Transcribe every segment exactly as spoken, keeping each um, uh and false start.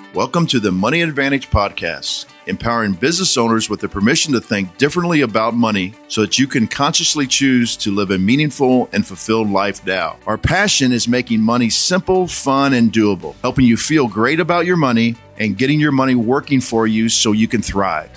Welcome to the Money Advantage Podcast, empowering business owners with the permission to think differently about money so that you can consciously choose to live a meaningful and fulfilled life now. Our passion is making money simple, fun, and doable, helping you feel great about your money and getting your money working for you so you can thrive.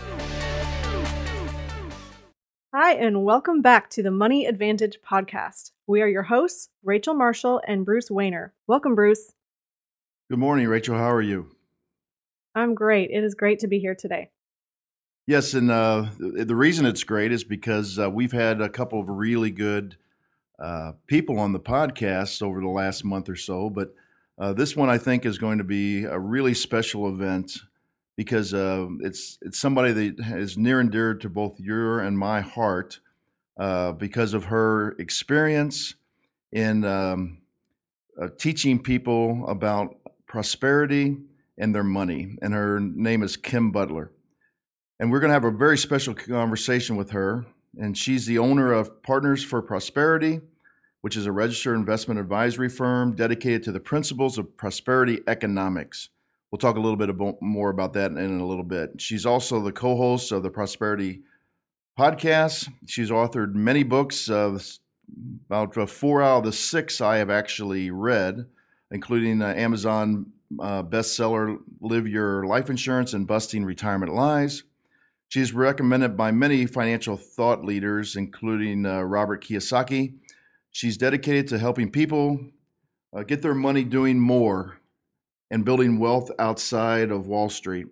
Hi, and welcome back to the Money Advantage Podcast. We are your hosts, Rachel Marshall and Bruce Wehner. Welcome, Bruce. Good morning, Rachel. How are you? I'm great. It is great to be here today. Yes, and uh, the reason it's great is because uh, we've had a couple of really good uh, people on the podcast over the last month or so, but uh, this one I think is going to be a really special event because uh, it's it's somebody that is near and dear to both your and my heart uh, because of her experience in um, uh, teaching people about prosperity and their money. And her name is Kim Butler. And we're going to have a very special conversation with her. And she's the owner of Partners for Prosperity, which is a registered investment advisory firm dedicated to the principles of prosperity economics. We'll talk a little bit about, more about that in, in a little bit. She's also the co-host of the Prosperity Podcast. She's authored many books. Uh, about uh, four out of the six I have actually read, including uh, Amazon uh, bestseller, Live Your Life Insurance and Busting Retirement Lies. She's recommended by many financial thought leaders, including uh, Robert Kiyosaki. She's dedicated to helping people uh, get their money doing more and building wealth outside of Wall Street.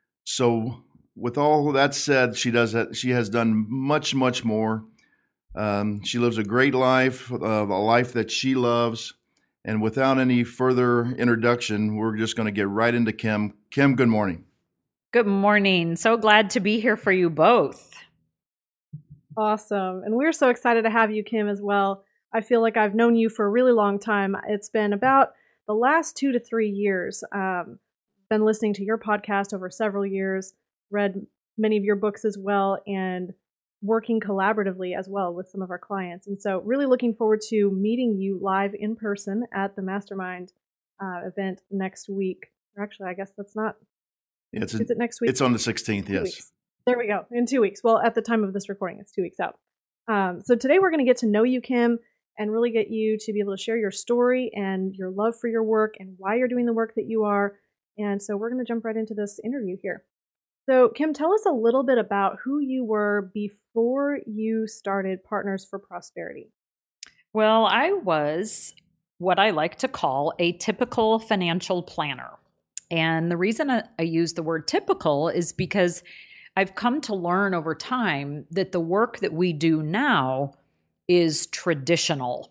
So with all that said, she does that. She has done much, much more. Um, she lives a great life, uh, a life that she loves. And without any further introduction, we're just going to get right into Kim. Kim, good morning. Good morning. So glad to be here for you both. Awesome. And we're so excited to have you, Kim, as well. I feel like I've known you for a really long time. It's been about the last two to three years. Um, been listening to your podcast over several years, read many of your books as well, and working collaboratively as well with some of our clients. And so really looking forward to meeting you live in person at the Mastermind uh, event next week. Or actually, I guess that's not, yeah, it's is a, it next week? It's on the sixteenth, yes. Weeks. There we go, in two weeks. Well, at the time of this recording, it's two weeks out. Um, so today we're going to get to know you, Kim, and really get you to be able to share your story and your love for your work and why you're doing the work that you are. And so we're going to jump right into this interview here. So, Kim, tell us a little bit about who you were before you started Partners for Prosperity. Well, I was what I like to call a typical financial planner. And the reason I, I use the word typical is because I've come to learn over time that the work that we do now is traditional.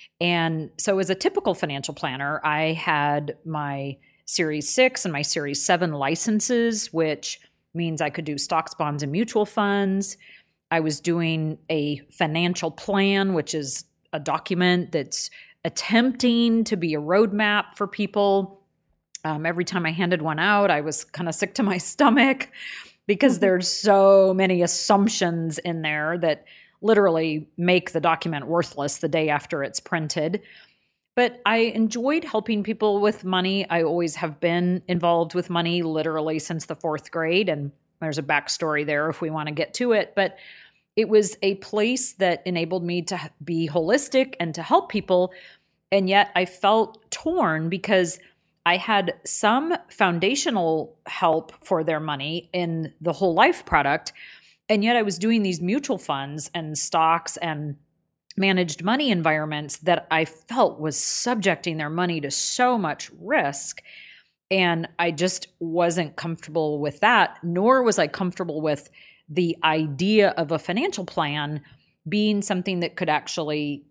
And so as a typical financial planner, I had my Series six and my Series seven licenses, which means I could do stocks, bonds, and mutual funds. I was doing a financial plan, which is a document that's attempting to be a roadmap for people. Um, every time I handed one out, I was kind of sick to my stomach because mm-hmm. there's so many assumptions in there that literally make the document worthless the day after it's printed. But I enjoyed helping people with money. I always have been involved with money literally since the fourth grade. And there's a backstory there if we want to get to it. But it was a place that enabled me to be holistic and to help people. And yet I felt torn because I had some foundational help for their money in the whole life product. And yet I was doing these mutual funds and stocks and managed money environments that I felt was subjecting their money to so much risk. And I just wasn't comfortable with that, nor was I comfortable with the idea of a financial plan being something that could actually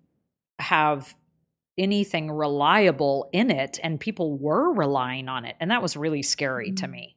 have anything reliable in it. And people were relying on it. And that was really scary to me.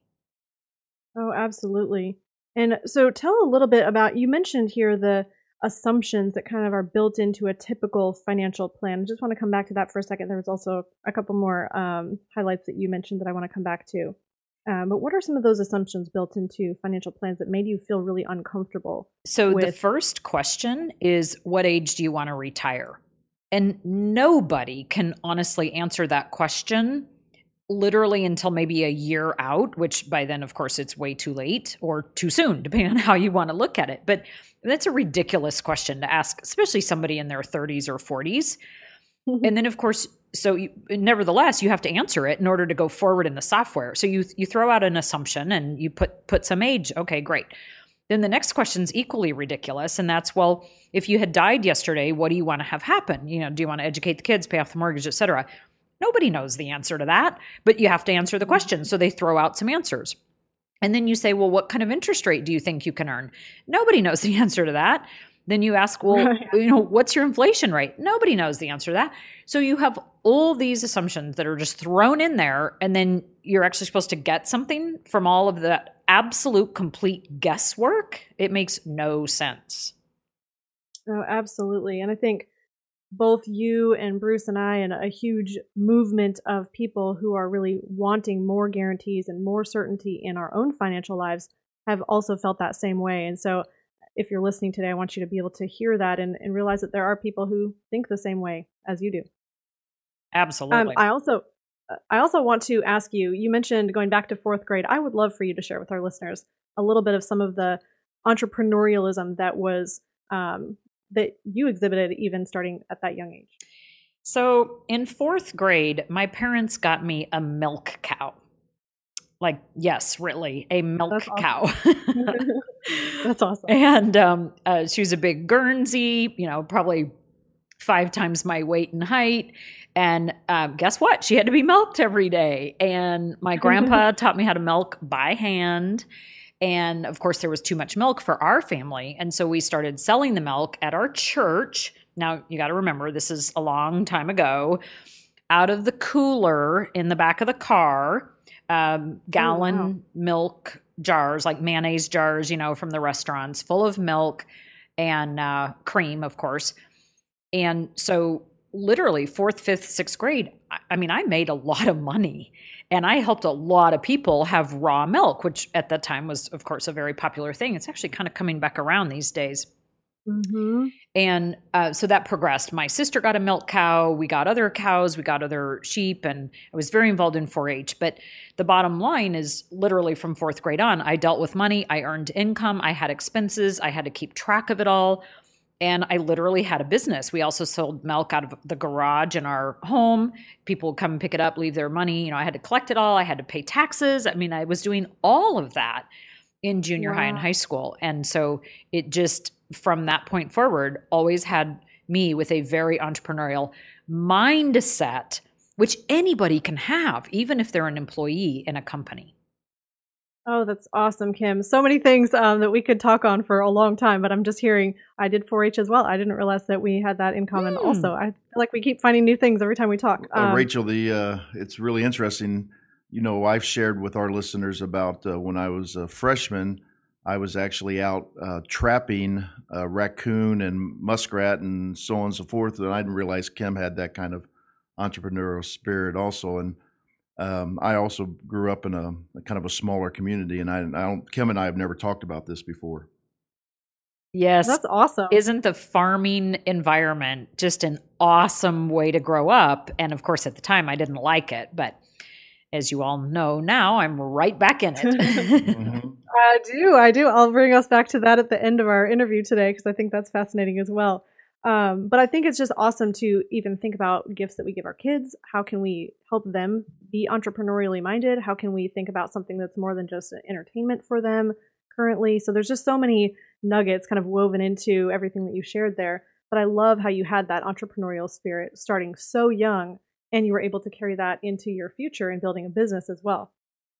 Oh, absolutely. And so tell a little bit about, you mentioned here the assumptions that kind of are built into a typical financial plan. I just want to come back to that for a second. There was also a couple more um, highlights that you mentioned that I want to come back to. Um, but what are some of those assumptions built into financial plans that made you feel really uncomfortable? So with- the first question is, what age do you want to retire? And nobody can honestly answer that question literally until maybe a year out, which by then, of course, it's way too late or too soon, depending on how you want to look at it. But that's a ridiculous question to ask, especially somebody in their thirties or forties. And then, of course, so you, nevertheless, you have to answer it in order to go forward in the software. So you you throw out an assumption and you put put some age. Okay, great. Then the next question is equally ridiculous. And that's, well, if you had died yesterday, what do you want to have happen? You know, do you want to educate the kids, pay off the mortgage, et cetera? Nobody knows the answer to that, but you have to answer the question. So they throw out some answers. And then you say, well, what kind of interest rate do you think you can earn? Nobody knows the answer to that. Then you ask, well, right. you know, what's your inflation rate? Nobody knows the answer to that. So you have all these assumptions that are just thrown in there, and then you're actually supposed to get something from all of that absolute complete guesswork. It makes no sense. Oh, absolutely. And I think both you and Bruce and I, and a huge movement of people who are really wanting more guarantees and more certainty in our own financial lives, have also felt that same way. And so if you're listening today, I want you to be able to hear that and, and realize that there are people who think the same way as you do. Absolutely. Um, I also, I also want to ask you, you mentioned going back to fourth grade. I would love for you to share with our listeners a little bit of some of the entrepreneurialism that was, um, that you exhibited even starting at that young age. So in fourth grade, my parents got me a milk cow. Like, yes, really, a milk That's cow. awesome. That's awesome. And um, uh, she was a big Guernsey, you know, probably five times my weight and height. And um, guess what? She had to be milked every day. And my grandpa taught me how to milk by hand. And of course, there was too much milk for our family. And so we started selling the milk at our church. Now, you got to remember, this is a long time ago. Out of the cooler in the back of the car, um, gallon oh, wow. milk jars, like mayonnaise jars, you know, from the restaurants, full of milk and uh, cream, of course. And so literally fourth, fifth, sixth grade, I, I mean, I made a lot of money. And I helped a lot of people have raw milk, which at that time was, of course, a very popular thing. It's actually kind of coming back around these days. Mm-hmm. And uh, so that progressed. My sister got a milk cow. We got other cows. We got other sheep. And I was very involved in four H. But the bottom line is literally from fourth grade on, I dealt with money. I earned income. I had expenses. I had to keep track of it all. And I literally had a business. We also sold milk out of the garage in our home. People would come and pick it up, leave their money. You know, I had to collect it all. I had to pay taxes. I mean, I was doing all of that in junior wow. high and high school. And so it just, from that point forward, always had me with a very entrepreneurial mindset, which anybody can have, even if they're an employee in a company. Oh, that's awesome, Kim. So many things um, that we could talk on for a long time, but I'm just hearing I did four H as well. I didn't realize that we had that in common mm. also. I feel like we keep finding new things every time we talk. Uh, um, Rachel, the uh, it's really interesting. You know, I've shared with our listeners about uh, when I was a freshman, I was actually out uh, trapping uh, raccoon and muskrat and so on and so forth. And I didn't realize Kim had that kind of entrepreneurial spirit also. And Um, I also grew up in a, a kind of a smaller community, and I, I don't. Kim and I have never talked about this before. Yes, that's awesome. Isn't the farming environment just an awesome way to grow up? And of course, at the time, I didn't like it, but as you all know now, I'm right back in it. mm-hmm. I do, I do. I'll bring us back to that at the end of our interview today because I think that's fascinating as well. Um, but I think it's just awesome to even think about gifts that we give our kids. How can we help them be entrepreneurially minded? How can we think about something that's more than just entertainment for them currently? So there's just so many nuggets kind of woven into everything that you shared there. But I love how you had that entrepreneurial spirit starting so young, and you were able to carry that into your future in building a business as well.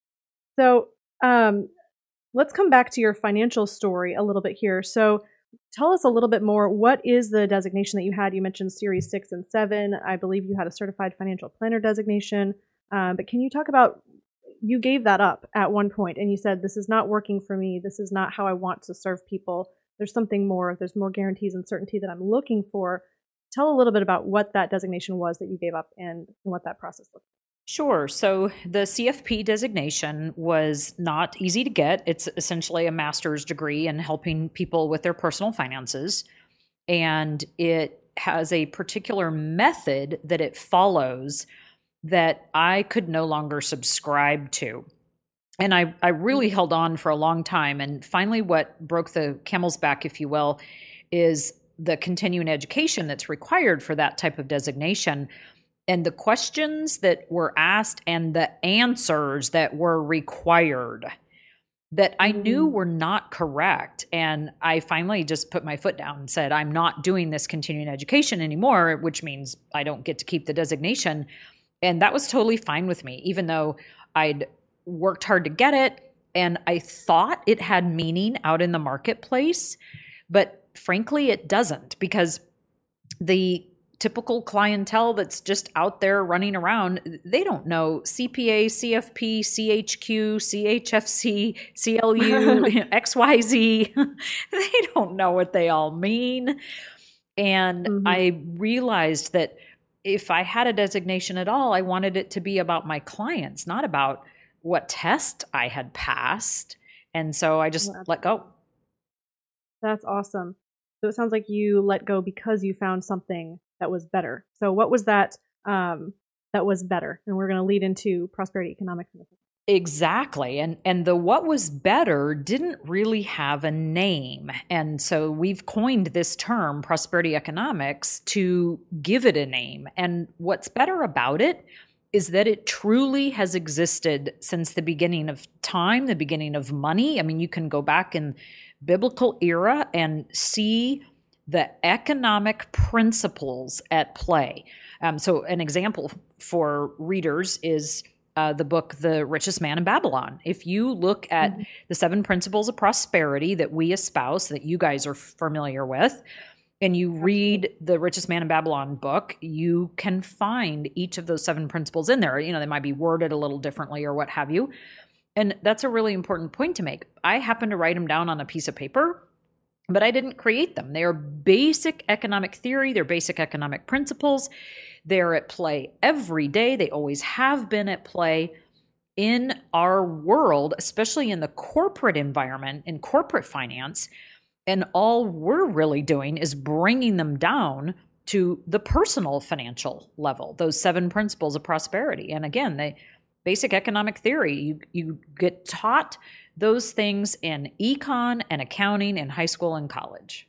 So um, let's come back to your financial story a little bit here. So tell us a little bit more. What is the designation that you had? You mentioned Series six and seven. I believe you had a Certified Financial Planner designation. Um, but can you talk about, you gave that up at one point and you said, this is not working for me. This is not how I want to serve people. There's something more. There's more guarantees and certainty that I'm looking for. Tell a little bit about what that designation was that you gave up and, and what that process looked like. Sure. So the C F P designation was not easy to get. It's essentially a master's degree in helping people with their personal finances. And it has a particular method that it follows that I could no longer subscribe to. And I, I really held on for a long time. And finally, what broke the camel's back, if you will, is the continuing education that's required for that type of designation. And the questions that were asked and the answers that were required that I knew were not correct. And I finally just put my foot down and said, I'm not doing this continuing education anymore, which means I don't get to keep the designation. And that was totally fine with me, even though I'd worked hard to get it. And I thought it had meaning out in the marketplace. But frankly, it doesn't, because the typical clientele that's just out there running around, they don't know C P A, C F P, C H Q, C H F C, C L U, X Y Z. They don't know what they all mean. And mm-hmm. I realized that if I had a designation at all, I wanted it to be about my clients, not about what test I had passed. And so I just yeah. let go. That's awesome. So it sounds like you let go because you found something that was better. So what was that um, that was better? And we're going to lead into prosperity economics. Exactly. And and the what was better didn't really have a name. And so we've coined this term, prosperity economics, to give it a name. And what's better about it is that it truly has existed since the beginning of time, the beginning of money. I mean, you can go back in biblical era and see the economic principles at play. Um, so an example for readers is uh, the book, The Richest Man in Babylon. If you look at mm-hmm. the seven principles of prosperity that we espouse, that you guys are familiar with, and you read The Richest Man in Babylon book, you can find each of those seven principles in there. You know, they might be worded a little differently or what have you. And that's a really important point to make. I happen to write them down on a piece of paper, but I didn't create them. They are basic economic theory. They're basic economic principles. They're at play every day. They always have been at play in our world, especially in the corporate environment, in corporate finance. And all we're really doing is bringing them down to the personal financial level, those seven principles of prosperity. And again, they basic economic theory, you, you get taught those things in econ and accounting in high school and college.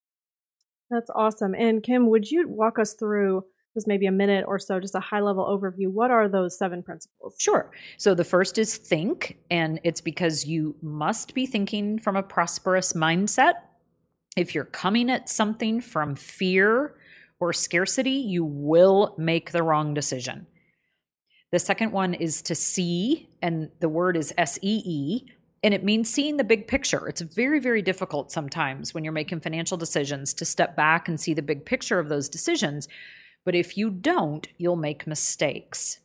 That's awesome. And Kim, would you walk us through just maybe a minute or so, just a high-level overview? What are those seven principles? Sure. So the first is think, and it's because you must be thinking from a prosperous mindset. If you're coming at something from fear or scarcity, you will make the wrong decision. The second one is to see, and the word is S E E, and it means seeing the big picture. It's very, very difficult sometimes when you're making financial decisions to step back and see the big picture of those decisions. But if you don't, you'll make mistakes.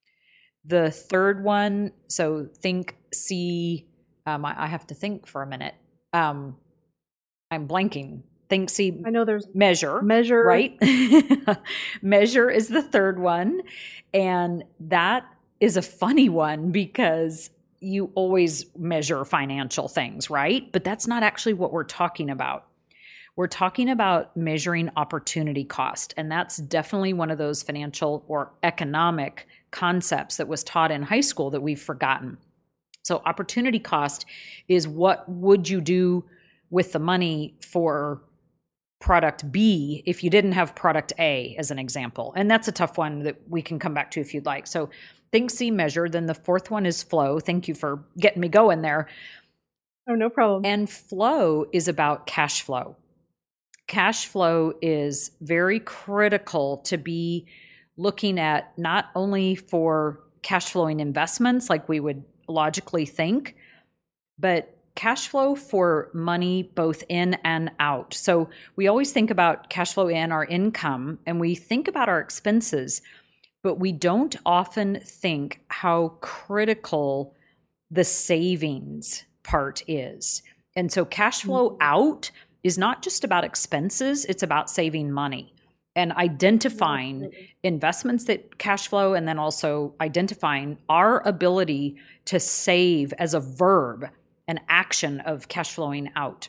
The third one, so think, see, um, I, I have to think for a minute. Um, I'm blanking. Think, see, I know there's measure. Measure. Right? Measure is the third one. And that is a funny one because you always measure financial things, right? But that's not actually what we're talking about. We're talking about measuring opportunity cost. And that's definitely one of those financial or economic concepts that was taught in high school that we've forgotten. So opportunity cost is what would you do with the money for product B if you didn't have product A, as an example. And that's a tough one that we can come back to if you'd like. So think, see, measure. Then the fourth one is flow. Thank you for getting me going there. Oh, no problem. And flow is about cash flow. Cash flow is very critical to be looking at, not only for cash flowing investments like we would logically think, but cash flow for money both in and out. So we always think about cash flow in, our income, and we think about our expenses, but we don't often think how critical the savings part is. And so cash flow out is not just about expenses, it's about saving money and identifying investments that cash flow, and then also identifying our ability to save as a verb, an action of cash flowing out.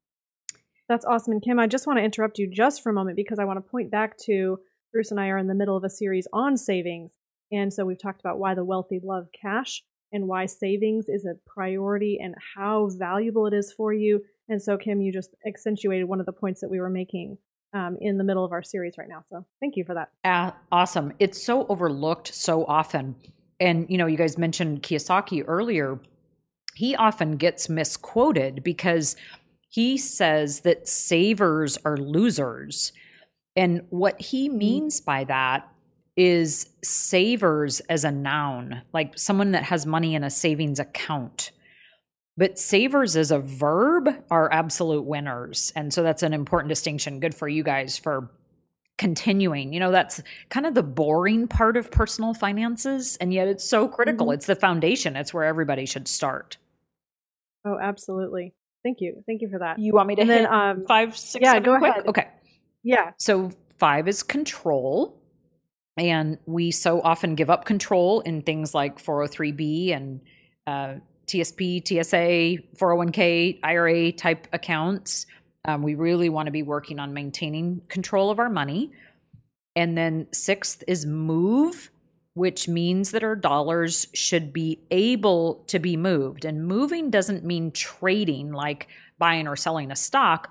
That's awesome. And Kim, I just want to interrupt you just for a moment because I want to point back to Bruce and I are in the middle of a series on savings. And so we've talked about why the wealthy love cash and why savings is a priority and how valuable it is for you. And so, Kim, you just accentuated one of the points that we were making um, in the middle of our series right now. So thank you for that. Uh, awesome. It's so overlooked so often. And, you know, you guys mentioned Kiyosaki earlier. He often gets misquoted because he says that savers are losers. And what he means by that is savers as a noun, like someone that has money in a savings account. But savers as a verb are absolute winners. And so that's an important distinction. Good for you guys for continuing. You know, that's kind of the boring part of personal finances. And yet it's so critical. Mm-hmm. It's the foundation. It's where everybody should start. Oh, absolutely. Thank you. Thank you for that. You want me to and hit then, um, five, six, yeah, seven go quick? ahead. Okay. Yeah. So five is control. And we so often give up control in things like four oh three B and uh, T S P, T S A, four oh one K, I R A type accounts. Um, we really want to be working on maintaining control of our money. And then sixth is move, which means that our dollars should be able to be moved. And moving doesn't mean trading, like buying or selling a stock.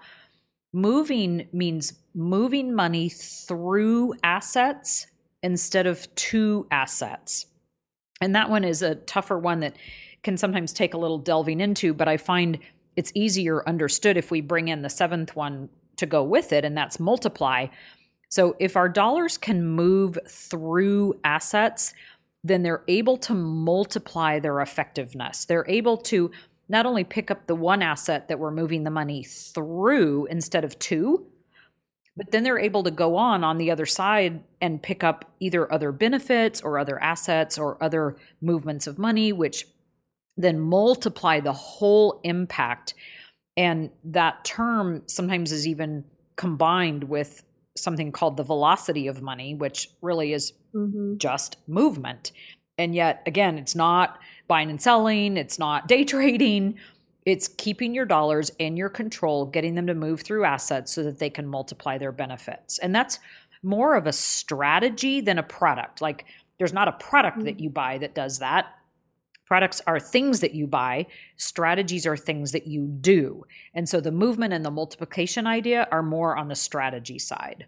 Moving means moving money through assets instead of to assets. And that one is a tougher one that can sometimes take a little delving into, but I find it's easier understood if we bring in the seventh one to go with it, and that's multiply. So if our dollars can move through assets, then they're able to multiply their effectiveness. They're able to not only pick up the one asset that we're moving the money through instead of to, but then they're able to go on on the other side and pick up either other benefits or other assets or other movements of money, which then multiply the whole impact. And that term sometimes is even combined with something called the velocity of money, which really is mm-hmm. just movement. And yet, again, it's not buying and selling. It's not day trading. It's keeping your dollars in your control, getting them to move through assets so that they can multiply their benefits. And that's more of a strategy than a product. Like there's not a product mm-hmm. that you buy that does that. Products are things that you buy. Strategies are things that you do. And so the movement and the multiplication idea are more on the strategy side.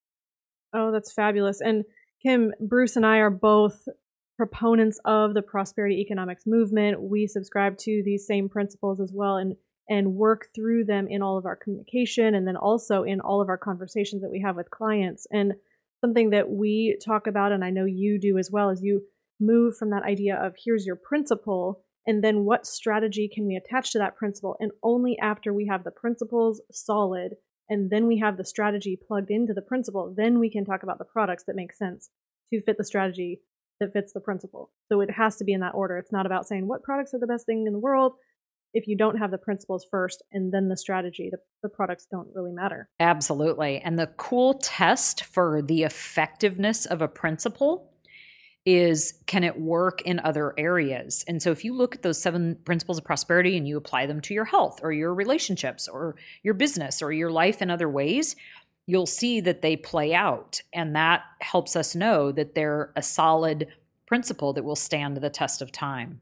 Oh, that's fabulous. And Kim, Bruce and I are both proponents of the prosperity economics movement. We subscribe to these same principles as well and, and work through them in all of our communication and then also in all of our conversations that we have with clients. And something that we talk about, and I know you do as well, is you move from that idea of here's your principle and then what strategy can we attach to that principle. And only after we have the principles solid and then we have the strategy plugged into the principle, then we can talk about the products that make sense to fit the strategy that fits the principle. So it has to be in that order. It's not about saying what products are the best thing in the world. If you don't have the principles first and then the strategy, the, the products don't really matter. Absolutely. And the cool test for the effectiveness of a principle is, can it work in other areas? And so if you look at those seven principles of prosperity and you apply them to your health or your relationships or your business or your life in other ways, you'll see that they play out. And that helps us know that they're a solid principle that will stand the test of time.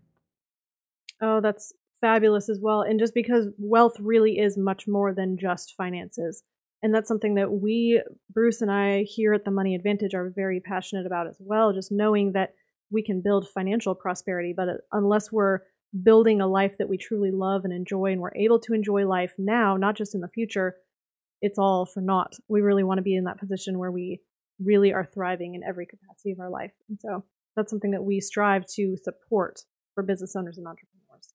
Oh, that's fabulous as well. And just because wealth really is much more than just finances. And that's something that we, Bruce and I here at the Money Advantage, are very passionate about as well. Just knowing that we can build financial prosperity, but unless we're building a life that we truly love and enjoy, and we're able to enjoy life now, not just in the future, it's all for naught. We really want to be in that position where we really are thriving in every capacity of our life. And so that's something that we strive to support for business owners and entrepreneurs.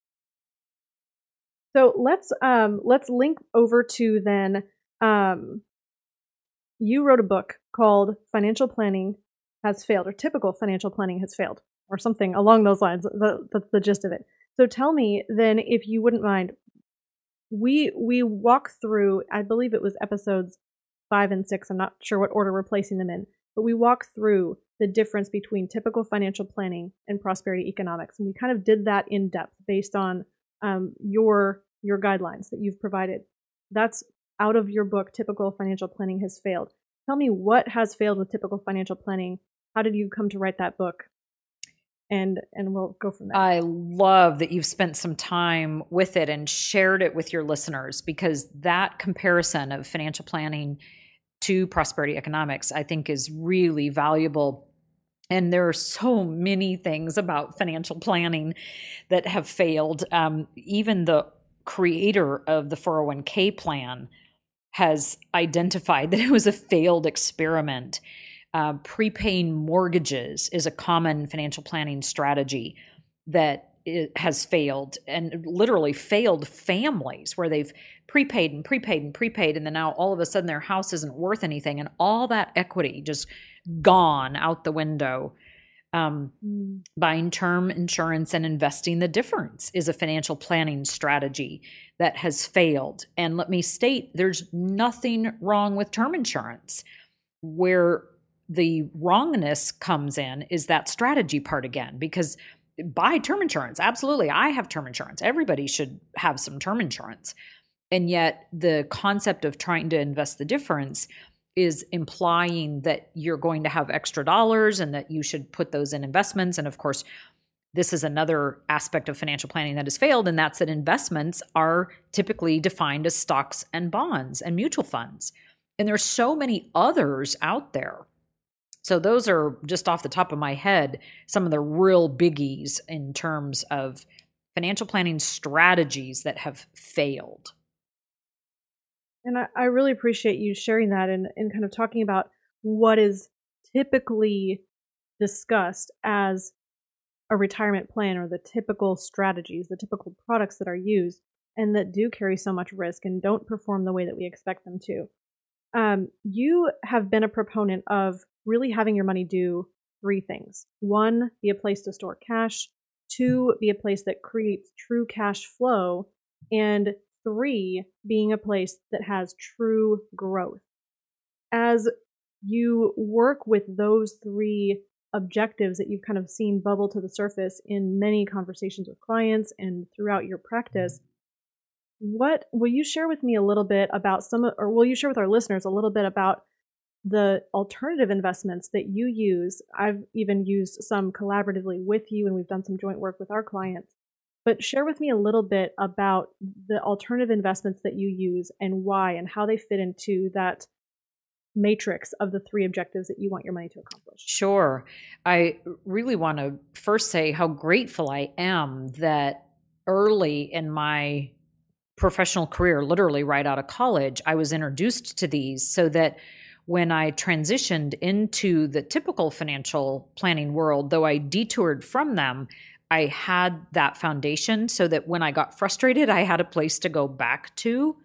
So let's um, let's link over to then, um, you wrote a book called Financial Planning Has Failed, or Typical Financial Planning Has Failed, or something along those lines. The, that's the gist of it. So tell me then, if you wouldn't mind, We we walk through, I believe it was episodes five and six, I'm not sure what order we're placing them in, but we walk through the difference between typical financial planning and prosperity economics. And we kind of did that in depth based on um, your your guidelines that you've provided. That's out of your book, Typical Financial Planning Has Failed. Tell me what has failed with typical financial planning How did you come to write that book? And and we'll go from there. I love that you've spent some time with it and shared it with your listeners, because that comparison of financial planning to prosperity economics, I think, is really valuable. And there are so many things about financial planning that have failed. Um, even the creator of the four oh one k plan has identified that it was a failed experiment. Uh, prepaying mortgages is a common financial planning strategy that it has failed, and literally failed families where they've prepaid and prepaid and prepaid, and then now all of a sudden their house isn't worth anything, and all that equity just gone out the window. Um, mm. Buying term insurance and investing the difference is a financial planning strategy that has failed. And let me state, there's nothing wrong with term insurance. Where the wrongness comes in is that strategy part again, because buy term insurance. Absolutely. I have term insurance. Everybody should have some term insurance. And yet the concept of trying to invest the difference is implying that you're going to have extra dollars and that you should put those in investments. And of course, this is another aspect of financial planning that has failed, and that's that investments are typically defined as stocks and bonds and mutual funds. And there's so many others out there. So those are, just off the top of my head, some of the real biggies in terms of financial planning strategies that have failed. And I, I really appreciate you sharing that and, and kind of talking about what is typically discussed as a retirement plan, or the typical strategies, the typical products that are used and that do carry so much risk and don't perform the way that we expect them to. Um, you have been a proponent of really having your money do three things. One, be a place to store cash. Two, be a place that creates true cash flow. And three, being a place that has true growth. As you work with those three objectives that you've kind of seen bubble to the surface in many conversations with clients and throughout your practice, what will you share with me a little bit about some, or will you share with our listeners a little bit about the alternative investments that you use? I've even used some collaboratively with you, and we've done some joint work with our clients. But share with me a little bit about the alternative investments that you use and why, and how they fit into that matrix of the three objectives that you want your money to accomplish. Sure. I really want to first say how grateful I am that early in my professional career, literally right out of college, I was introduced to these, so that when I transitioned into the typical financial planning world, though I detoured from them, I had that foundation so that when I got frustrated, I had a place to go back to.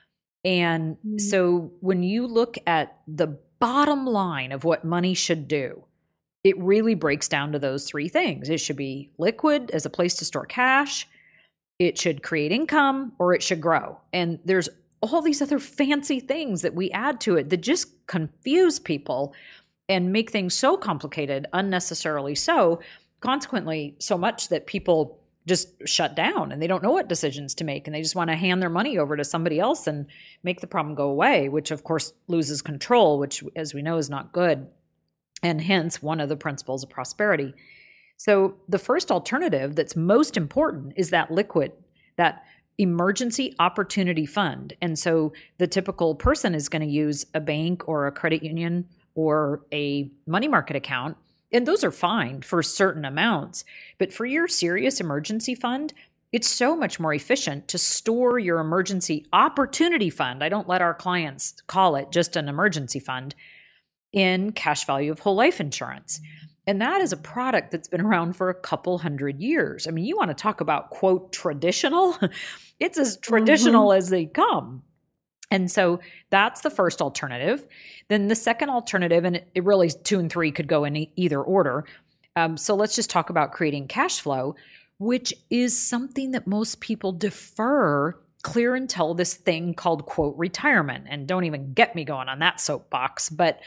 And mm. so when you look at the bottom line of what money should do, it really breaks down to those three things. It should be liquid as a place to store cash. It should create income, or it should grow. And there's all these other fancy things that we add to it that just confuse people and make things so complicated, unnecessarily so, consequently so much that people just shut down and they don't know what decisions to make, and they just want to hand their money over to somebody else and make the problem go away, which of course loses control, which, as we know, is not good, and hence one of the principles of prosperity. So the first alternative that's most important is that liquid, that emergency opportunity fund. And so the typical person is going to use a bank or a credit union or a money market account. And those are fine for certain amounts. But for your serious emergency fund, it's so much more efficient to store your emergency opportunity fund. I don't let our clients call it just an emergency fund, in cash value of whole life insurance. And that is a product that's been around for a couple hundred years. I mean, you want to talk about, quote, traditional? It's as traditional mm-hmm. as they come. And so that's the first alternative. Then the second alternative, and it, it really, two and three could go in e- either order. Um, so let's just talk about creating cash flow, which is something that most people defer clear until this thing called, quote, retirement. And don't even get me going on that soapbox. But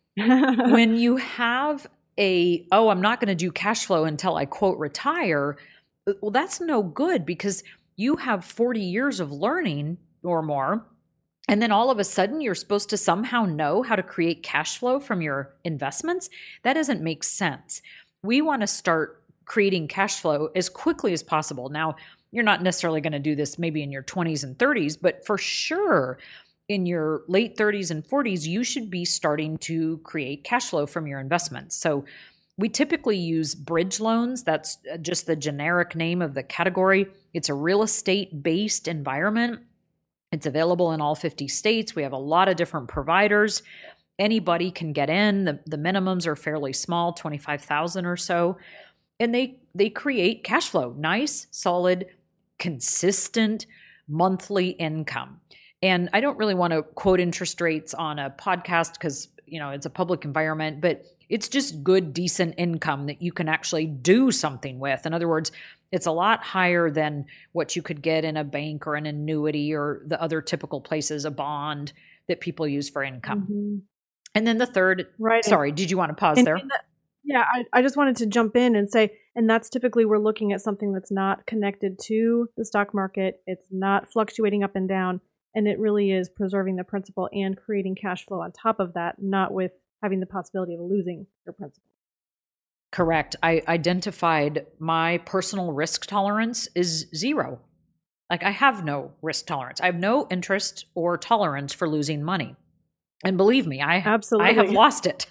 when you have a, oh, I'm not going to do cash flow until I, quote, retire, well, that's no good, because you have forty years of learning or more, And then all of a sudden, you're supposed to somehow know how to create cash flow from your investments. That doesn't make sense. We want to start creating cash flow as quickly as possible. Now, you're not necessarily going to do this maybe in your twenties and thirties, but for sure, in your late thirties and forties, you should be starting to create cash flow from your investments. So we typically use bridge loans. That's just the generic name of the category. It's a real estate-based environment. It's available in all fifty states. We have a lot of different providers. Anybody can get in. The, the minimums are fairly small, twenty-five thousand dollars or so. And they, they create cash flow, nice, solid, consistent monthly income. And I don't really want to quote interest rates on a podcast because, you know, it's a public environment, but it's just good, decent income that you can actually do something with. In other words, it's a lot higher than what you could get in a bank or an annuity or the other typical places, a bond that people use for income. Mm-hmm. And then the third, right. sorry, did you want to pause and, there? And that, yeah, I, I just wanted to jump in and say, and that's typically we're looking at something that's not connected to the stock market. It's not fluctuating up and down. And it really is preserving the principal and creating cash flow on top of that, not with having the possibility of losing your principal. Correct. I identified my personal risk tolerance is zero. Like I have no risk tolerance. I have no interest or tolerance for losing money. And believe me, I, Absolutely. I have lost it.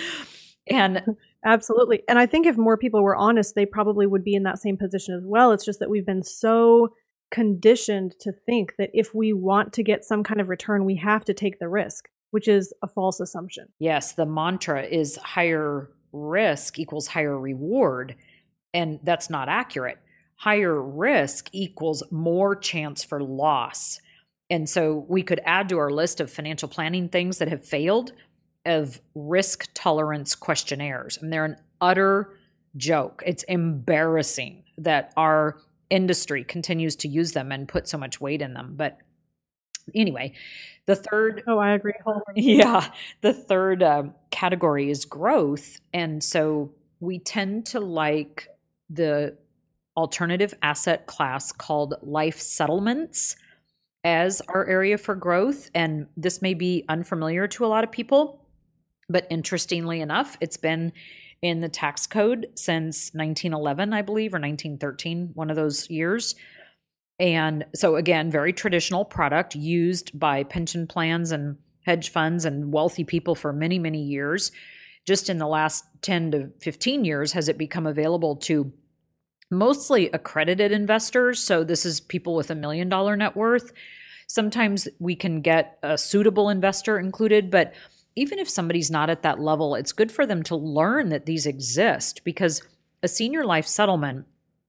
and Absolutely. And I think if more people were honest, they probably would be in that same position as well. It's just that we've been so conditioned to think that if we want to get some kind of return, we have to take the risk, which is a false assumption. Yes, the mantra is higher risk equals higher reward, and that's not accurate. Higher risk equals more chance for loss. And so we could add to our list of financial planning things that have failed of risk tolerance questionnaires. And they're an utter joke. It's embarrassing that our industry continues to use them and put so much weight in them. But anyway, the third. Oh, I agree wholeheartedly. Yeah. The third uh, category is growth. And so we tend to like the alternative asset class called life settlements as our area for growth. And this may be unfamiliar to a lot of people, but interestingly enough, it's been in the tax code since nineteen eleven, I believe, or nineteen thirteen, one of those years. And so again, very traditional product used by pension plans and hedge funds and wealthy people for many, many years. Just in the last ten to fifteen years has it become available to mostly accredited investors. So this is people with a million dollar net worth. Sometimes we can get a suitable investor included, but even if somebody's not at that level, it's good for them to learn that these exist, because a senior life settlement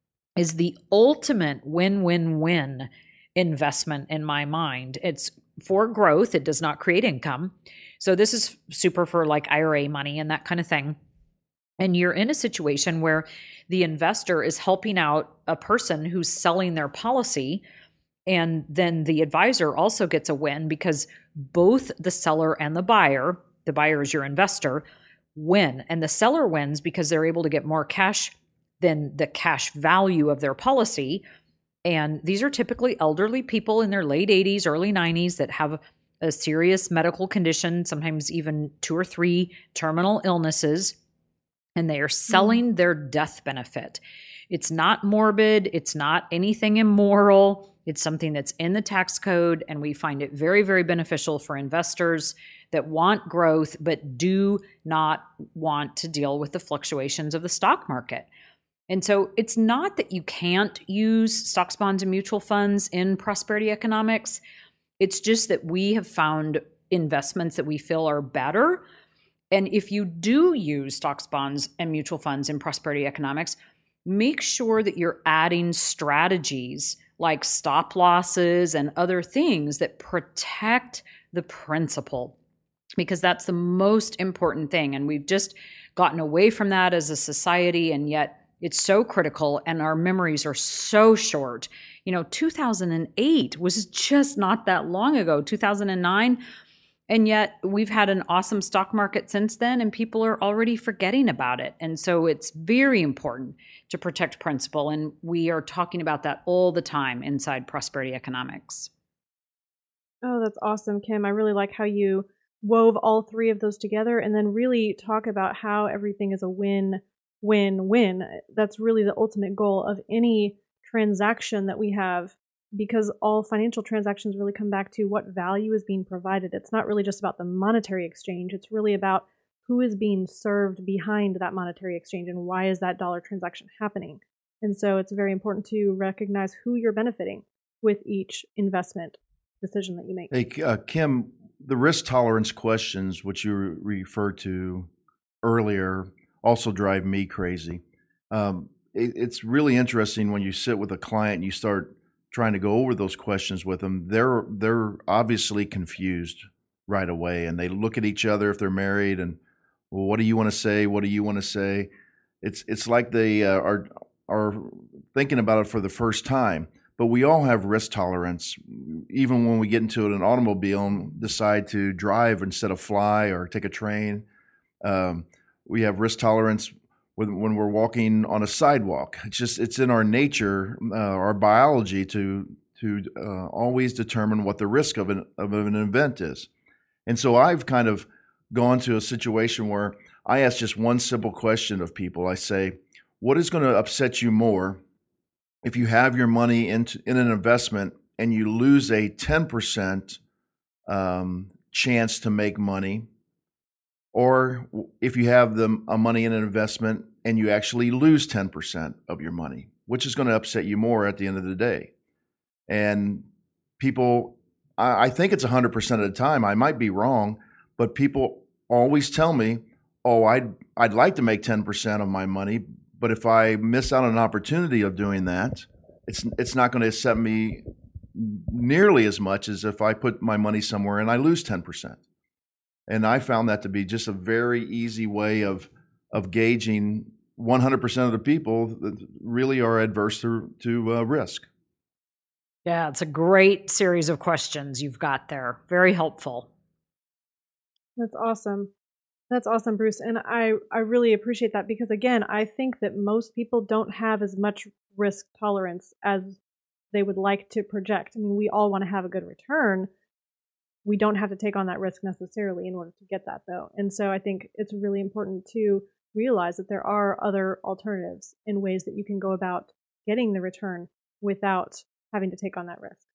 is the ultimate win-win-win investment in my mind. It's for growth. It does not create income. So this is super for like I R A money and that kind of thing. And you're in a situation where the investor is helping out a person who's selling their policy. And then the advisor also gets a win because both the seller and the buyer, the buyer is your investor, win. And the seller wins because they're able to get more cash than the cash value of their policy. And these are typically elderly people in their late eighties, early nineties that have a serious medical condition, sometimes even two or three terminal illnesses, and they are selling mm. their death benefit. It's not morbid. It's not anything immoral. It's something that's in the tax code, and we find it very, very beneficial for investors that want growth but do not want to deal with the fluctuations of the stock market. And so it's not that you can't use stocks, bonds, and mutual funds in prosperity economics. It's just that we have found investments that we feel are better. And if you do use stocks, bonds, and mutual funds in prosperity economics, make sure that you're adding strategies like stop losses and other things that protect the principal, because that's the most important thing. And we've just gotten away from that as a society, and yet it's so critical, and our memories are so short. You know, two thousand eight was just not that long ago, two thousand nine, and yet we've had an awesome stock market since then, and people are already forgetting about it. And so it's very important to protect principal, and we are talking about that all the time inside prosperity economics. Oh, that's awesome, Kim. I really like how you wove all three of those together and then really talk about how everything is a win, win, win. That's really the ultimate goal of any transaction that we have, because all financial transactions really come back to what value is being provided. It's not really just about the monetary exchange. It's really about who is being served behind that monetary exchange and why is that dollar transaction happening. And so it's very important to recognize who you're benefiting with each investment decision that you make. Hey, uh, Kim, the risk tolerance questions, which you re- referred to earlier, also drive me crazy. Um, it, it's really interesting when you sit with a client and you start trying to go over those questions with them. They're they're obviously confused right away, and they look at each other if they're married, and well, what do you want to say? What do you want to say? It's it's like they uh, are are thinking about it for the first time. But we all have risk tolerance, even when we get into an automobile and decide to drive instead of fly or take a train. Um, we have risk tolerance when, when we're walking on a sidewalk. It's just it's in our nature, uh, our biology, to to uh, always determine what the risk of an of an event is. And so I've kind of gone to a situation where I ask just one simple question of people. I say, "What is going to upset you more if you have your money in, in an investment and you lose a ten percent um, chance to make money, or if you have the uh, money in an investment and you actually lose ten percent of your money, which is going to upset you more at the end of the day?" And people, I, I think it's one hundred percent of the time, I might be wrong, but people always tell me, oh, I'd, I'd like to make ten percent of my money, but if I miss out on an opportunity of doing that, it's it's not going to upset me nearly as much as if I put my money somewhere and I lose ten percent. And I found that to be just a very easy way of of gauging one hundred percent of the people that really are adverse to, to uh, risk. Yeah, it's a great series of questions you've got there. Very helpful. That's awesome. That's awesome, Bruce. And I, I really appreciate that because, again, I think that most people don't have as much risk tolerance as they would like to project. I mean, we all want to have a good return. We don't have to take on that risk necessarily in order to get that, though. And so I think it's really important to realize that there are other alternatives in ways that you can go about getting the return without having to take on that risk.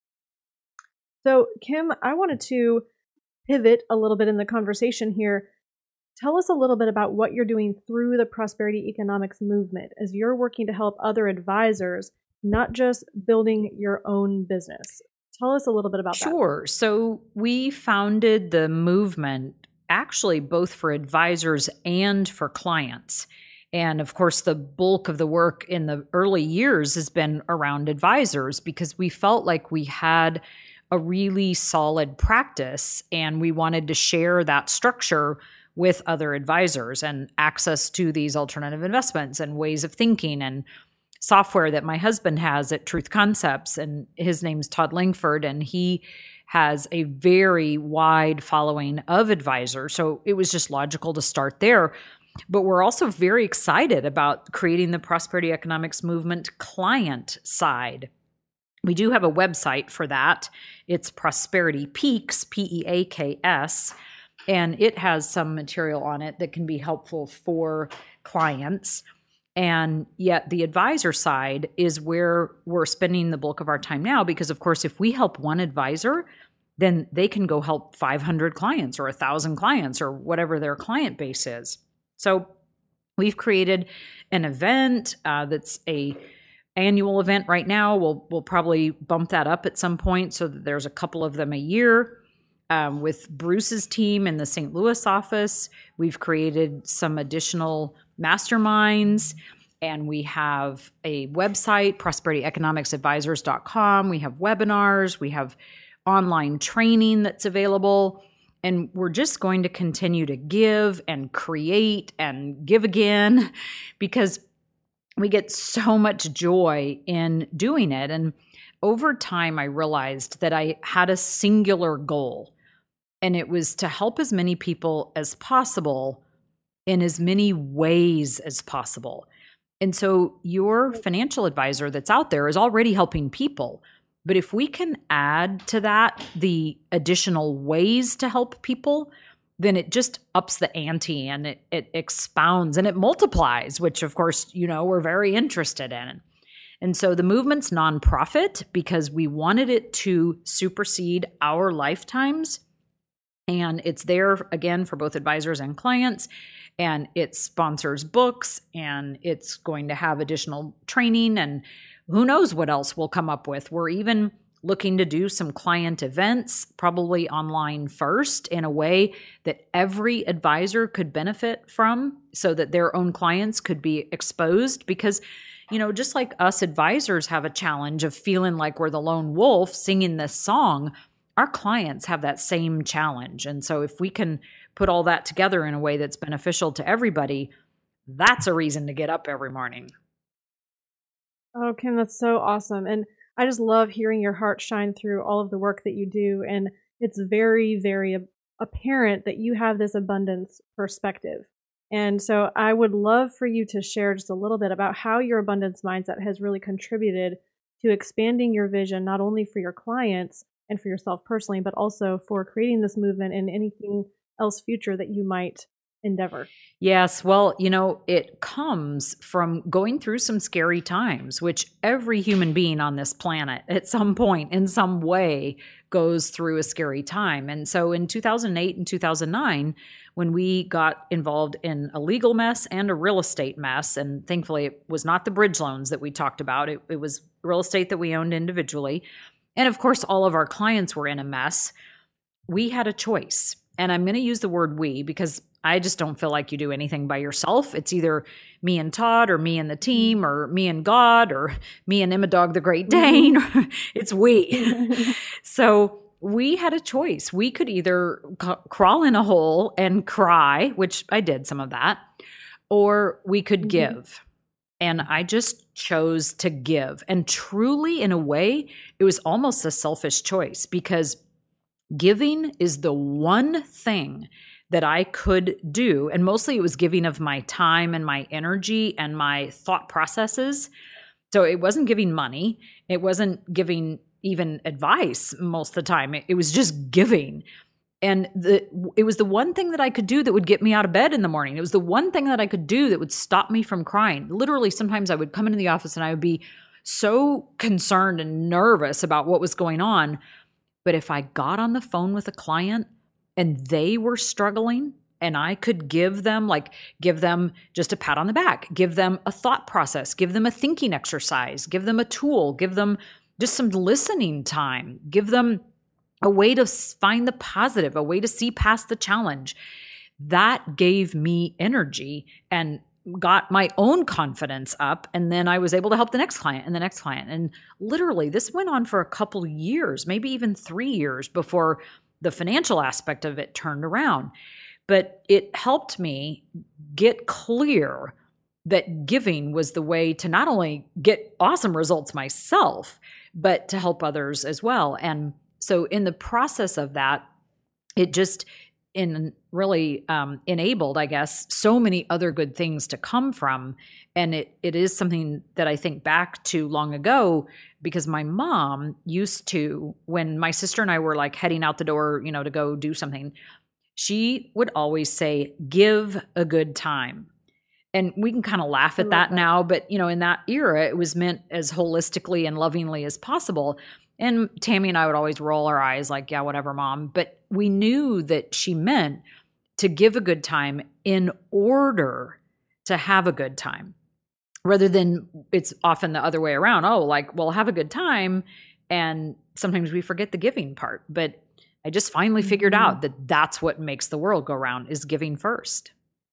So, Kim, I wanted to pivot a little bit in the conversation here. Tell us a little bit about what you're doing through the Prosperity Economics movement as you're working to help other advisors, not just building your own business. Tell us a little bit about Sure. that. Sure. So we founded the movement actually both for advisors and for clients. And of course, the bulk of the work in the early years has been around advisors because we felt like we had a really solid practice and we wanted to share that structure with other advisors and access to these alternative investments and ways of thinking and software that my husband has at Truth Concepts. And his name's Todd Langford, and he has a very wide following of advisors. So it was just logical to start there. But we're also very excited about creating the Prosperity Economics movement client side. We do have a website for that. It's Prosperity Peaks, P E A K S. And it has some material on it that can be helpful for clients. And yet the advisor side is where we're spending the bulk of our time now, because of course, if we help one advisor, then they can go help five hundred clients or one thousand clients or whatever their client base is. So we've created an event uh, that's a annual event right now. We'll, we'll probably bump that up at some point so that there's a couple of them a year. Um, with Bruce's team in the Saint Louis office, we've created some additional masterminds, and we have a website, prosperity economics advisors dot com. We have webinars, we have online training that's available, and we're just going to continue to give and create and give again because we get so much joy in doing it. And over time, I realized that I had a singular goal, and it was to help as many people as possible in as many ways as possible. And so your financial advisor that's out there is already helping people, But if we can add to that the additional ways to help people, then it just ups the ante and it, it expounds and it multiplies, which of course, you know, we're very interested in. And so the movement's nonprofit because we wanted it to supersede our lifetimes. And it's there, again, for both advisors and clients. And it sponsors books and it's going to have additional training and who knows what else we'll come up with. We're even looking to do some client events, probably online first, in a way that every advisor could benefit from so that their own clients could be exposed. Because, you know, just like us advisors have a challenge of feeling like we're the lone wolf singing this song, our clients have that same challenge. And so if we can put all that together in a way that's beneficial to everybody, that's a reason to get up every morning. Oh, Kim, that's so awesome. And I just love hearing your heart shine through all of the work that you do. And it's very, very apparent that you have this abundance perspective. And so I would love for you to share just a little bit about how your abundance mindset has really contributed to expanding your vision, not only for your clients and for yourself personally, but also for creating this movement and anything else future that you might endeavor. Yes. Well, you know, it comes from going through some scary times, which every human being on this planet at some point in some way goes through a scary time. And so in two thousand eight and two thousand nine, when we got involved in a legal mess and a real estate mess, and thankfully it was not the bridge loans that we talked about, it, it was real estate that we owned individually. And of course, all of our clients were in a mess. We had a choice. And I'm going to use the word we because I just don't feel like you do anything by yourself. It's either me and Todd or me and the team or me and God or me and Imadog the Great Dane. Mm-hmm. It's we. So we had a choice. We could either c- crawl in a hole and cry, which I did some of that, or we could mm-hmm. give. And I just chose to give. And truly, in a way, it was almost a selfish choice because giving is the one thing that I could do. And mostly it was giving of my time and my energy and my thought processes. So it wasn't giving money. It wasn't giving even advice most of the time. It, it was just giving. And the, it was the one thing that I could do that would get me out of bed in the morning. It was the one thing that I could do that would stop me from crying. Literally, sometimes I would come into the office and I would be so concerned and nervous about what was going on. But if I got on the phone with a client and they were struggling and I could give them, like, give them just a pat on the back, give them a thought process, give them a thinking exercise, give them a tool, give them just some listening time, give them a way to find the positive, a way to see past the challenge, that gave me energy and got my own confidence up. And then I was able to help the next client and the next client. And literally this went on for a couple of years, maybe even three years before the financial aspect of it turned around. But it helped me get clear that giving was the way to not only get awesome results myself, but to help others as well. And so in the process of that, it just in really um, enabled, I guess, so many other good things to come from. And it it is something that I think back to long ago because my mom used to, when my sister and I were like heading out the door, you know, to go do something, she would always say, give a good time. And we can kind of laugh at that, that now, but you know, in that era, it was meant as holistically and lovingly as possible. And Tammy and I would always roll our eyes like, yeah, whatever, Mom. But we knew that she meant to give a good time in order to have a good time, rather than it's often the other way around. Oh, like, well, have a good time. And sometimes we forget the giving part. But I just finally figured mm-hmm. out that that's what makes the world go round, is giving first.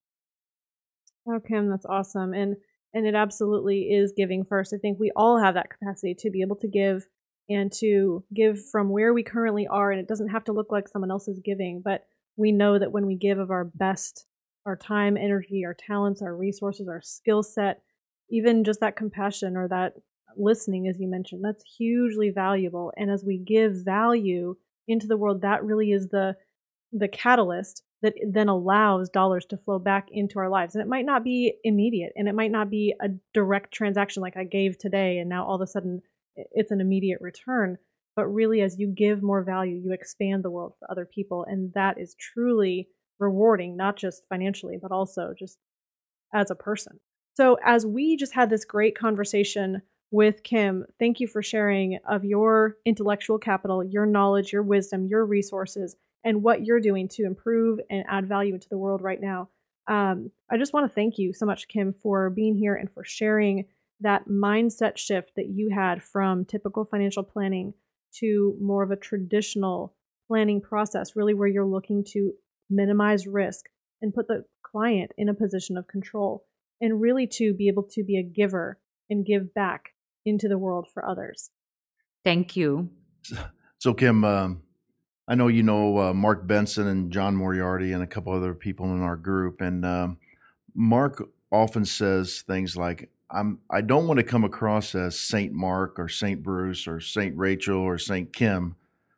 Oh, Kim, that's awesome. And and it absolutely is giving first. I think we all have that capacity to be able to give and to give from where we currently are. And it doesn't have to look like someone else is giving, but we know that when we give of our best, our time, energy, our talents, our resources, our skill set, even just that compassion or that listening, as you mentioned, that's hugely valuable. And as we give value into the world, that really is the the catalyst that then allows dollars to flow back into our lives. And it might not be immediate, and it might not be a direct transaction like I gave today, and now all of a sudden it's an immediate return. But really, as you give more value, you expand the world for other people. And that is truly rewarding, not just financially, but also just as a person. So as we just had this great conversation with Kim, thank you for sharing of your intellectual capital, your knowledge, your wisdom, your resources, and what you're doing to improve and add value into the world right now. Um, I just want to thank you so much, Kim, for being here and for sharing that mindset shift that you had from typical financial planning to more of a traditional planning process, really where you're looking to minimize risk and put the client in a position of control, and really to be able to be a giver and give back into the world for others. Thank you. So, Kim, um, I know you know uh, Mark Benson and John Moriarty and a couple other people in our group, and um, Mark often says things like, I'm, I don't want to come across as Saint Mark or Saint Bruce or Saint Rachel or Saint Kim,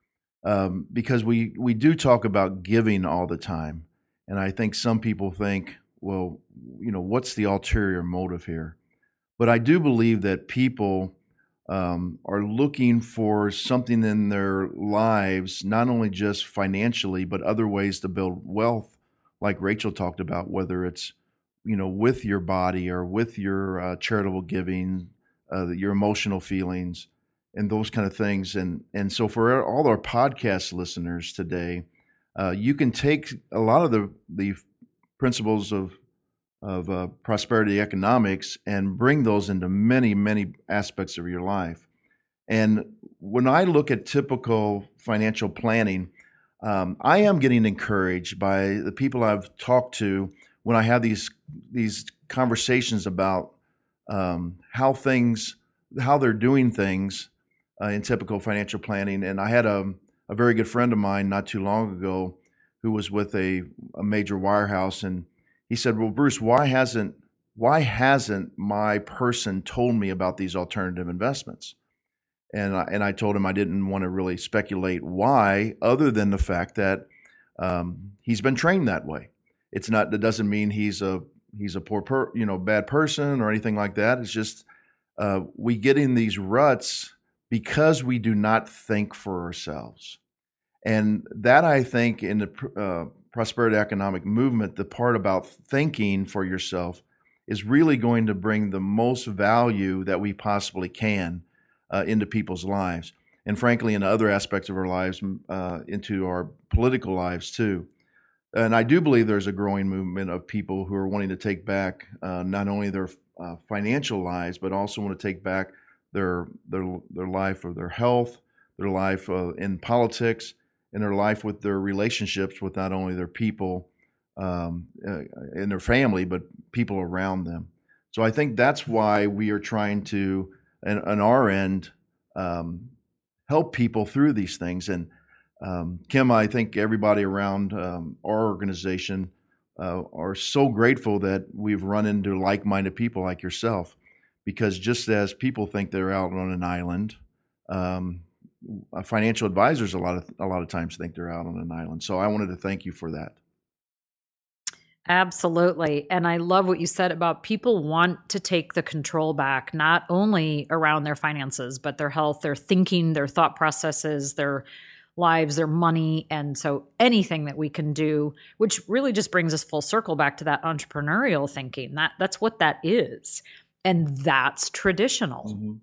um, because we, we do talk about giving all the time. And I think some people think, well, you know, what's the ulterior motive here? But I do believe that people um, are looking for something in their lives, not only just financially, but other ways to build wealth, like Rachel talked about, whether it's, you know, with your body or with your uh, charitable giving, uh, your emotional feelings, and those kind of things. And and so for all our podcast listeners today, uh, you can take a lot of the the principles of of uh, prosperity economics and bring those into many, many aspects of your life. And when I look at typical financial planning, um, I am getting encouraged by the people I've talked to when I have these these conversations about um, how things, how they're doing things uh, in typical financial planning. And I had a, a very good friend of mine not too long ago who was with a, a major wirehouse, and he said, "Well, Bruce, why hasn't why hasn't my person told me about these alternative investments?" And I, and I told him I didn't want to really speculate why, other than the fact that um, he's been trained that way. It's not, that doesn't mean he's a he's a poor per, you know bad person or anything like that. It's just uh, we get in these ruts because we do not think for ourselves, and that, I think, in the uh, prosperity economic movement, the part about thinking for yourself is really going to bring the most value that we possibly can uh, into people's lives, and frankly, in other aspects of our lives, uh, into our political lives too. And I do believe there's a growing movement of people who are wanting to take back uh, not only their uh, financial lives, but also want to take back their their their life or their health, their life uh, in politics, and their life with their relationships with not only their people um, uh, and their family, but people around them. So I think that's why we are trying to, on, on our end, um, help people through these things. And Um, Kim, I think everybody around um, our organization uh, are so grateful that we've run into like-minded people like yourself, because just as people think they're out on an island, um, financial advisors a lot of a lot of times think they're out on an island. So I wanted to thank you for that. Absolutely. And I love what you said about people want to take the control back, not only around their finances, but their health, their thinking, their thought processes, their lives, their money. And so anything that we can do, which really just brings us full circle back to that entrepreneurial thinking, that that's what that is. And that's traditional. Mm-hmm.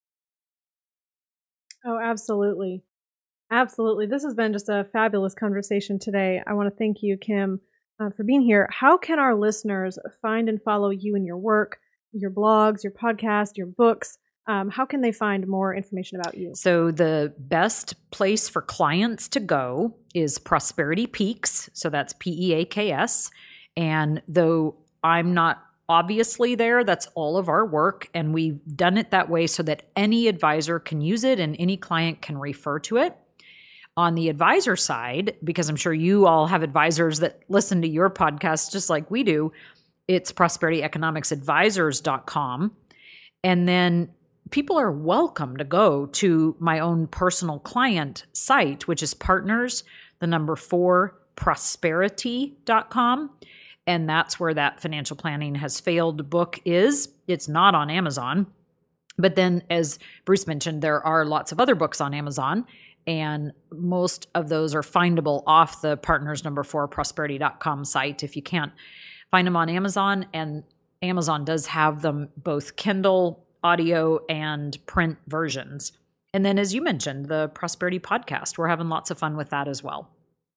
Oh, absolutely. Absolutely. This has been just a fabulous conversation today. I want to thank you, Kim, uh, for being here. How can our listeners find and follow you and your work, your blogs, your podcast, your books? Um, how can they find more information about you? So the best place for clients to go is Prosperity Peaks. So that's P E A K S. And though I'm not obviously there, that's all of our work. And we've done it that way so that any advisor can use it and any client can refer to it. On the advisor side, because I'm sure you all have advisors that listen to your podcast just like we do, it's prosperity economics advisors dot com. And then people are welcome to go to my own personal client site, which is partners, the number four, prosperity dot com. And that's where that Financial Planning Has Failed book is. It's not on Amazon. But then, as Bruce mentioned, there are lots of other books on Amazon, and most of those are findable off the Partners Number Four Prosperity dot com site if you can't find them on Amazon. And Amazon does have them both Kindle, audio, and print versions. And then, as you mentioned, the Prosperity Podcast, we're having lots of fun with that as well.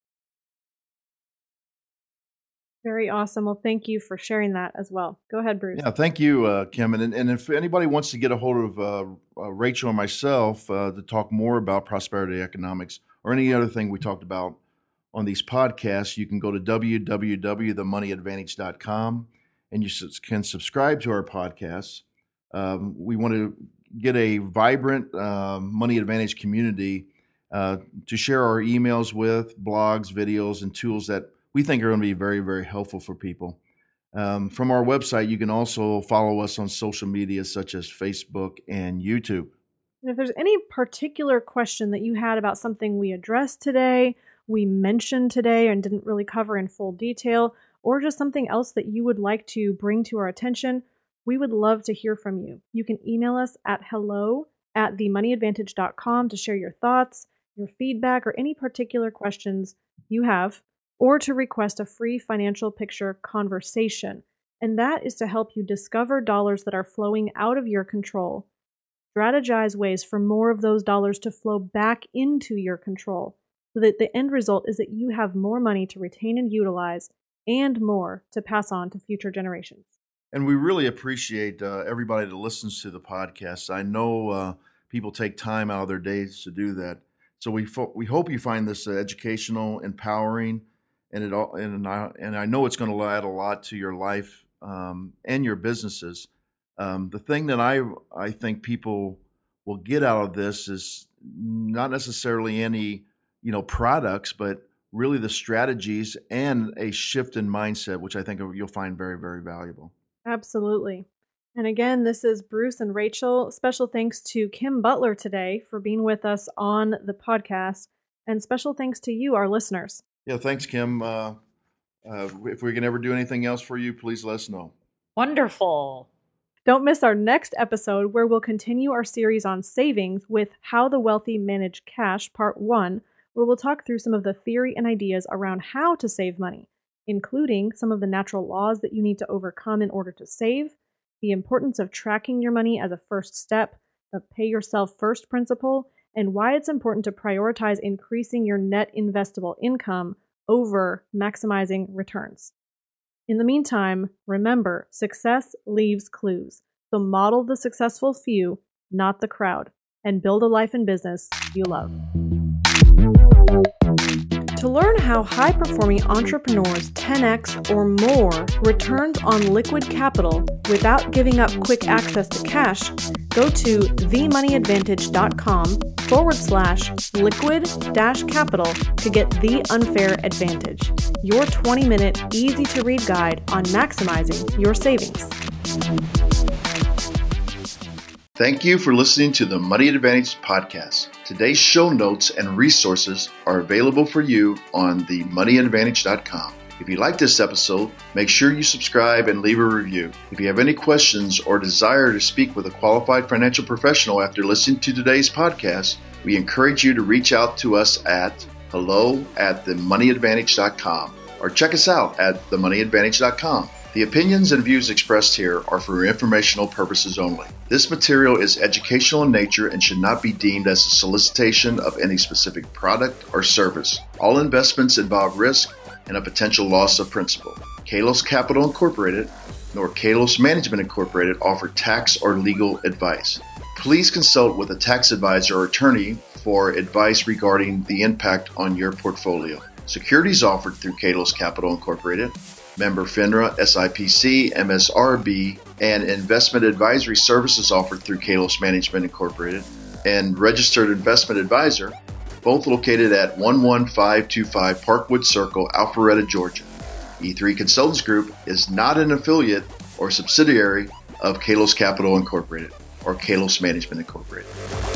Very awesome. Well, thank you for sharing that as well. Go ahead, Bruce. Yeah, thank you, uh, Kim. And, and if anybody wants to get a hold of uh, uh, Rachel or myself uh, to talk more about prosperity economics or any other thing we talked about on these podcasts, you can go to w w w dot the money advantage dot com and you can subscribe to our podcasts. Um, we want to get a vibrant uh, Money Advantage community uh, to share our emails with, blogs, videos, and tools that we think are going to be very, very helpful for people. Um, from our website, you can also follow us on social media such as Facebook and YouTube. And if there's any particular question that you had about something we addressed today, we mentioned today and didn't really cover in full detail, or just something else that you would like to bring to our attention, we would love to hear from you. You can email us at hello at the money advantage dot com to share your thoughts, your feedback, or any particular questions you have, or to request a free financial picture conversation. And that is to help you discover dollars that are flowing out of your control, strategize ways for more of those dollars to flow back into your control, so that the end result is that you have more money to retain and utilize and more to pass on to future generations. And we really appreciate uh, everybody that listens to the podcast. I know uh, people take time out of their days to do that. So we fo- we hope you find this uh, educational, empowering, and it all and I and I know it's going to add a lot to your life um, and your businesses. Um, the thing that I I think people will get out of this is not necessarily any you know products, but really the strategies and a shift in mindset, which I think you'll find very, very valuable. Absolutely. And again, this is Bruce and Rachel. Special thanks to Kim Butler today for being with us on the podcast. And special thanks to you, our listeners. Yeah, thanks, Kim. Uh, uh, if we can ever do anything else for you, please let us know. Wonderful. Don't miss our next episode where we'll continue our series on savings with How the Wealthy Manage Cash, Part one, where we'll talk through some of the theory and ideas around how to save money, including some of the natural laws that you need to overcome in order to save, the importance of tracking your money as a first step, the pay yourself first principle, and why it's important to prioritize increasing your net investable income over maximizing returns. In the meantime, remember, success leaves clues. So model the successful few, not the crowd, and build a life and business you love. To learn how high-performing entrepreneurs ten x or more returns on liquid capital without giving up quick access to cash, go to themoneyadvantage.com forward slash liquid dash capital to get The Unfair Advantage, your twenty-minute easy-to-read guide on maximizing your savings. Thank you for listening to the Money Advantage podcast. Today's show notes and resources are available for you on the money advantage dot com. If you like this episode, make sure you subscribe and leave a review. If you have any questions or desire to speak with a qualified financial professional after listening to today's podcast, we encourage you to reach out to us at hello at the money advantage dot com or check us out at the money advantage dot com. The opinions and views expressed here are for informational purposes only. This material is educational in nature and should not be deemed as a solicitation of any specific product or service. All investments involve risk and a potential loss of principal. Kalos Capital Incorporated nor Kalos Management Incorporated offer tax or legal advice. Please consult with a tax advisor or attorney for advice regarding the impact on your portfolio. Securities offered through Kalos Capital Incorporated, member FINRA, S I P C, M S R B, and investment advisory services offered through Kalos Management Incorporated, and registered investment advisor, both located at one one five two five Parkwood Circle, Alpharetta, Georgia. E three Consultants Group is not an affiliate or subsidiary of Kalos Capital Incorporated or Kalos Management Incorporated.